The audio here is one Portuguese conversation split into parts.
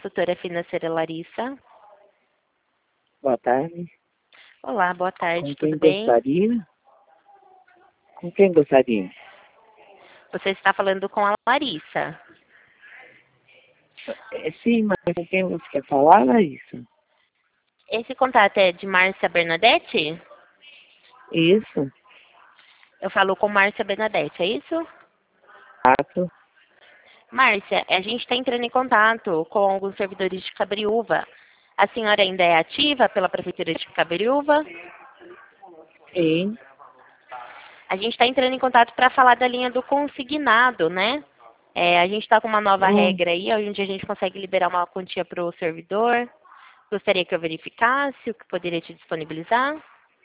consultora financeira Larissa. Boa tarde. Olá, boa tarde, Com tudo quem bem? gostaria? Com quem gostaria? Você está falando com a Larissa. Sim, mas com quem você quer falar, Larissa? Esse contato é de Márcia Bernadette? Isso, Eu falo com Márcia Bernadette, é isso? fato. Márcia, a gente está entrando em contato com alguns servidores de Cabreúva. A senhora ainda é ativa pela Prefeitura de Cabreúva? Sim. A gente está entrando em contato para falar da linha do consignado, né? A gente está com uma nova regra aí, onde a gente consegue liberar uma quantia para o servidor. Gostaria que eu verificasse o que poderia te disponibilizar?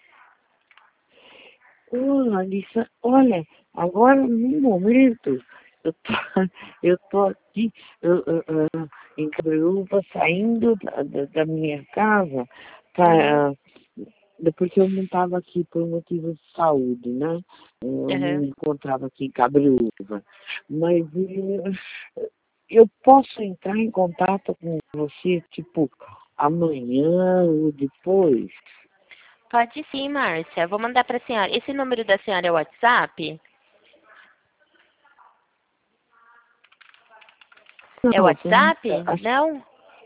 Larissa, olha, agora no momento, eu tô, eu tô aqui em Cabreúva, saindo da minha casa, Uhum, porque eu não estava aqui por motivos de saúde, né? Eu não uhum. me encontrava aqui em Cabreúva. Mas eu posso entrar em contato com você, tipo, amanhã ou depois? Pode sim, Márcia. Vou mandar para a senhora. Esse número da senhora é o WhatsApp? É o Não, WhatsApp? Não?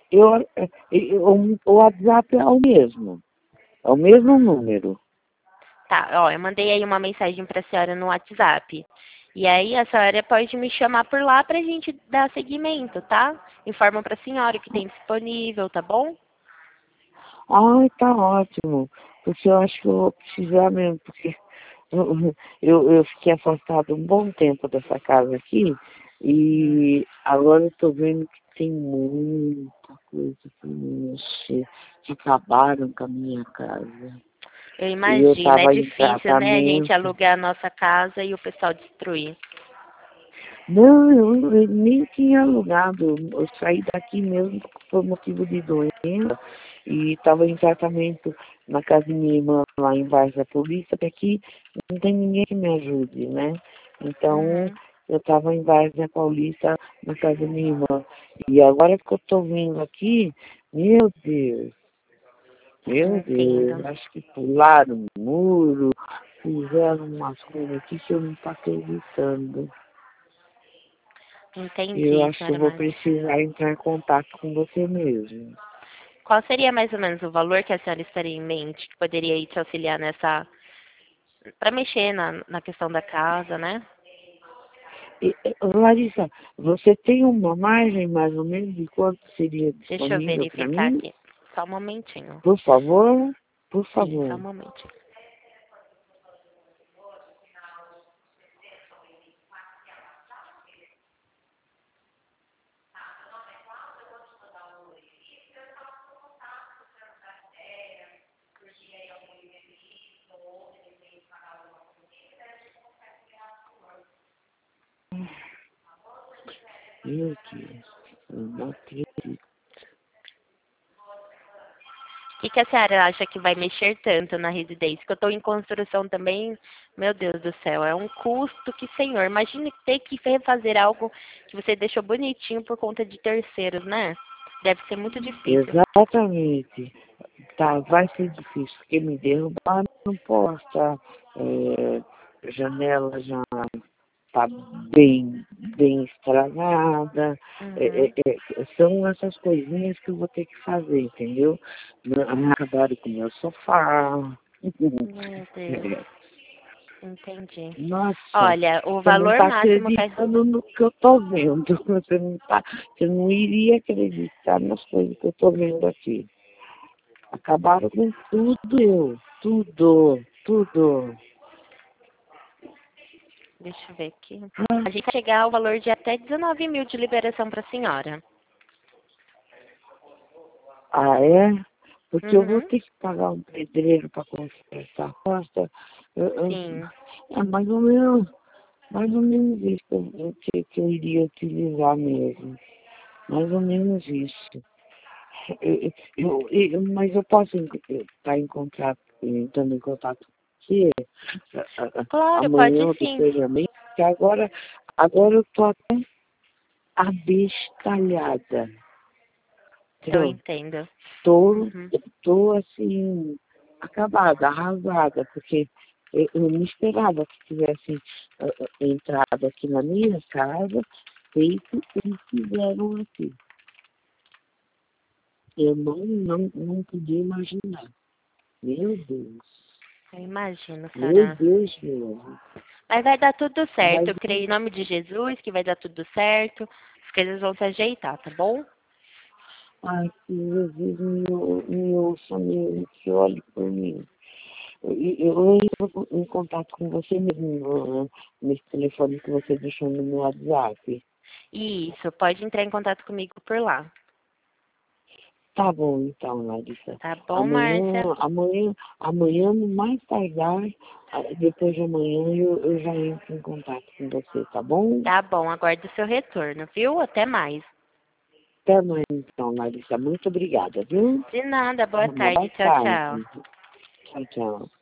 o WhatsApp é o mesmo. É o mesmo número. Tá, ó, eu mandei aí uma mensagem para a senhora no WhatsApp. E aí a senhora pode me chamar por lá para a gente dar seguimento, tá? Informa para a senhora o que tem disponível, tá bom? Ai, tá ótimo. Porque eu acho que eu vou precisar mesmo, porque eu fiquei afastado um bom tempo dessa casa aqui e agora eu tô vendo que tem muita coisa que mexe, que acabaram com a minha casa. Eu E eu imagino, é tava em difícil, né, a gente tratamento. alugar a nossa casa e o pessoal destruir. Não, eu nem tinha alugado. Eu saí daqui mesmo por motivo de doença e estava em tratamento na casa de minha irmã lá embaixo da polícia, porque aqui não tem ninguém que me ajude, né? Então Uhum, eu estava embaixo da Paulista na casa da minha irmã. E agora que eu estou vindo aqui, meu Deus, meu Deus, entendo. acho que pularam o muro, fizeram umas coisas aqui que eu não estou acreditando. Eu Entendi, acho que eu senhora vou Márcia. precisar entrar em contato com você mesmo. Qual seria mais ou menos o valor que a senhora estaria em mente que poderia aí te auxiliar nessa, para mexer na questão da casa, né? Larissa, você tem uma margem mais ou menos de quanto seria Deixa eu disponível para verificar mim? aqui. Só um momentinho. Por favor, por Sim, só favor. um momentinho. Meu Deus, eu não acredito. O que a senhora acha que vai mexer tanto na residência? Que eu estou em construção também, meu Deus do céu, é um custo que, senhor, imagine ter que refazer algo que você deixou bonitinho por conta de terceiros, né? Deve ser muito difícil. Exatamente. Tá, vai ser difícil, porque me derrubaram porta, janela já tá bem estragada. Uhum. São essas coisinhas que eu vou ter que fazer, entendeu? Acabaram com o meu sofá. Meu Deus, entendi. Nossa, Olha, o você não valor está máximo que acreditando no que eu estou vendo. Você não iria acreditar nas coisas que eu estou vendo aqui. Acabaram com tudo. deixa eu ver aqui. Ah, A gente vai chegar ao valor de até 19 mil de liberação para a senhora. ah, é? Porque eu vou Uhum. ter que pagar um pedreiro para consertar a costa. Sim. É mais ou menos isso que eu iria utilizar mesmo. Mais ou menos isso. Mas eu posso estar em contato, entrando em contato com você Claro, amanhã pode ou sim. depois da manhã, porque agora eu estou até abestalhada. eu Então, entendo. tô, Uhum. tô assim, acabada, arrasada, porque eu não esperava que tivessem entrado aqui na minha casa, feito o que fizeram aqui. Eu não podia imaginar. Meu Deus. Eu imagino, Meu Sara. Deus mesmo. Mas vai dar tudo certo. Mas, Eu creio em nome de Jesus que vai dar tudo certo. As coisas vão se ajeitar, tá bom? ai, que Jesus me ouça mesmo, que olhe por mim. Eu entro em contato com você mesmo nesse telefone que você deixou no meu WhatsApp. Isso, pode entrar em contato comigo por lá. Tá bom, então, Larissa. Tá bom, Amanhã, Márcia? amanhã, no mais tardar, depois de amanhã, eu já entro em contato com você, tá bom? Tá bom, aguardo o seu retorno, viu? Até mais. Até amanhã, então, Larissa. Muito obrigada, viu? De nada, boa Uma boa tarde. Tchau, tchau. tarde. Tchau, tchau.